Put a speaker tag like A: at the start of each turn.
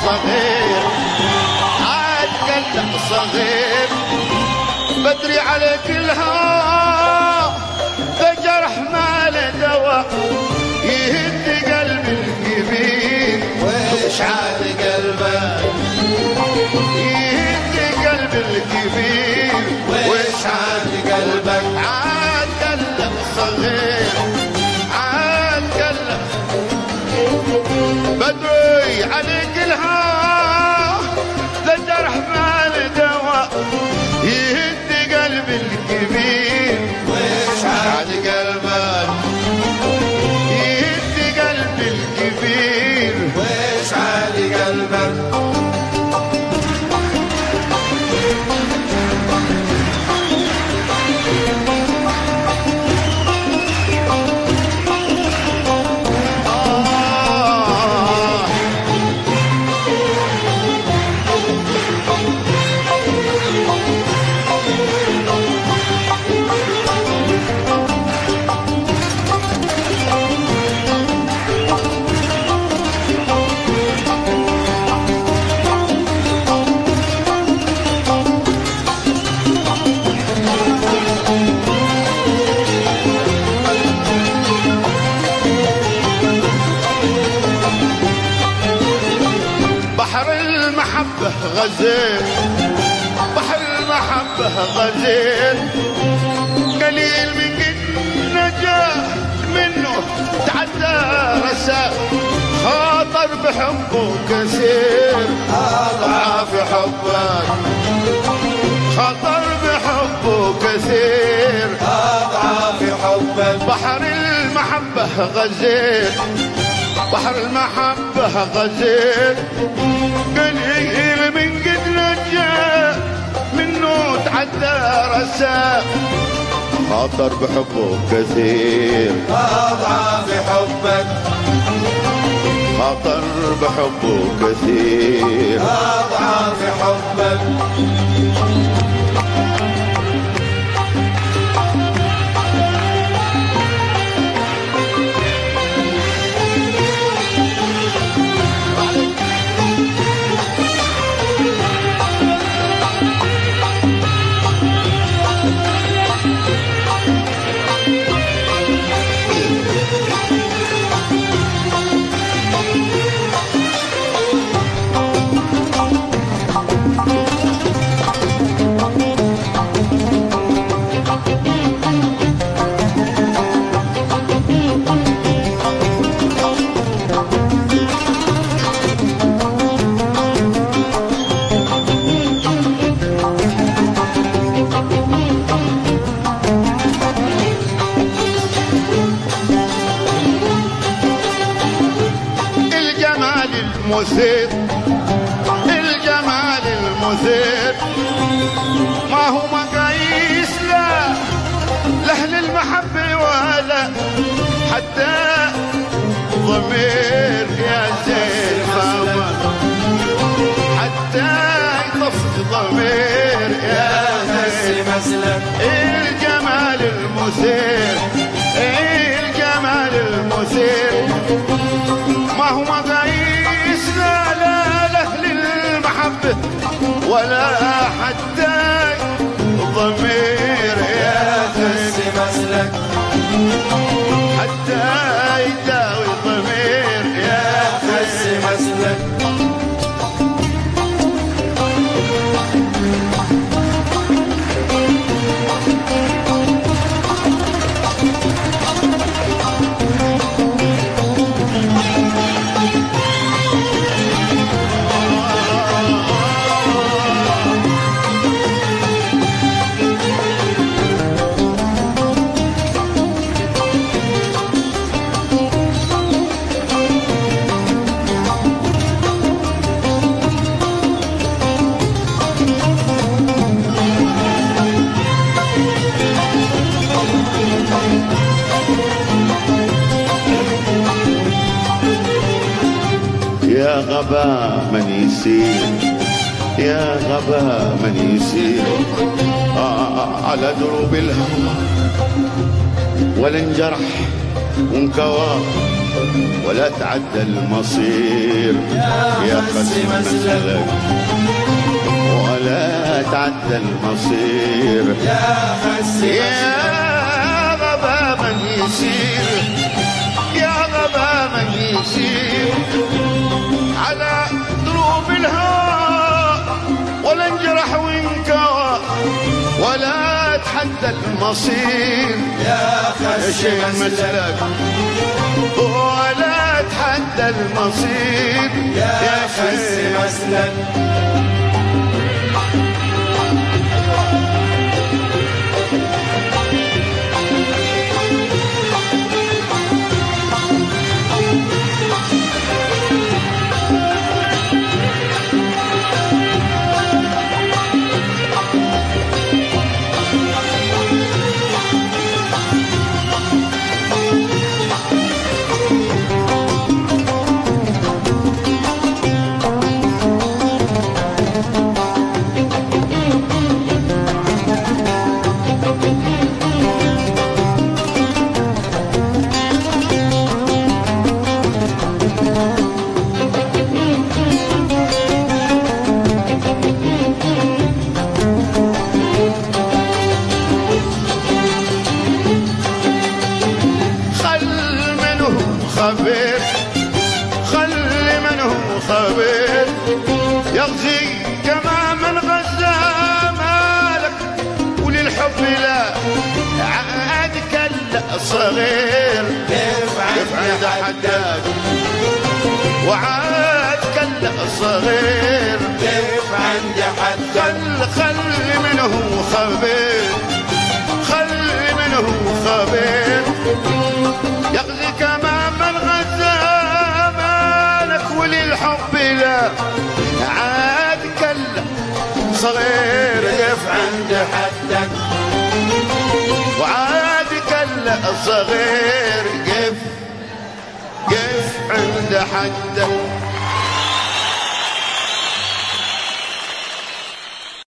A: صغير عاد قلب صغير بدري عليك الهوى ذا جرح ما له دواء يهد قلب الكبير
B: ويش عاد قلبك
A: يهد قلب الكبير
B: ويش عاد قلبك
A: عاد قلب صغير عاد قلب بدري عليك الهوى ذا جرح ما له دواء يهد قلب الكبير
B: ويش عاد قلبك
A: يهد قلب الكبير
B: ويش عاد قلبك
A: غزير بحر المحبة غزير قليل من قد نجا منه تعدى رسا خاطر بحبه كثير أضعاف حبك خاطر بحبه كثير
B: أضعاف حبك
A: بحر المحبة غزير بحر المحبة غزير قليل من قد نجا منه تعدى رسا خاطر بحبه كثير
B: أضعاف حبك
A: خاطر بحبه كثير
B: أضعاف حبك
A: المثير الجمال المثير ما هو مقاييس لا لأهل المحبة ولا حتى ضمير يا زين فاما حتى يطفي ضمير يا زين
B: مسلك
A: الجمال المثير الجمال المثير ما هو مقاييس لا لأهل المحبة ولا حتى ضمير يا زين
B: مسلك
A: حتى يداوي ضمير يا زين
B: مسلك
A: يا غبا من يسير يا غبا من يسير على دروب الهوى ولا انجرح وانكوى ولا تعدى المصير يا خسي مسلك ولا تعدى المصير
B: يا خسي
A: يا غبا من يسير يا غبا من يسير على دروب الهوى ولا انجرح وانكوى ولا تحدى المصير
B: يا خسي
A: مسلك ولا تحدى المصير
B: يا خسي مسلك
A: خبير خلي من هو خبير يغزي كما من غزا مالك وللحب لا عاد كلا صغير
B: كيف
A: عند حداد وعاد كلا صغير
B: كيف عند حداد
A: خلي من هو خبير خلي من هو خبير يغزي كما من غزا مالك وللحب لا عاد كلا صغير
B: كيف عند حدك
A: وعاد كلا صغير كيف عند حدك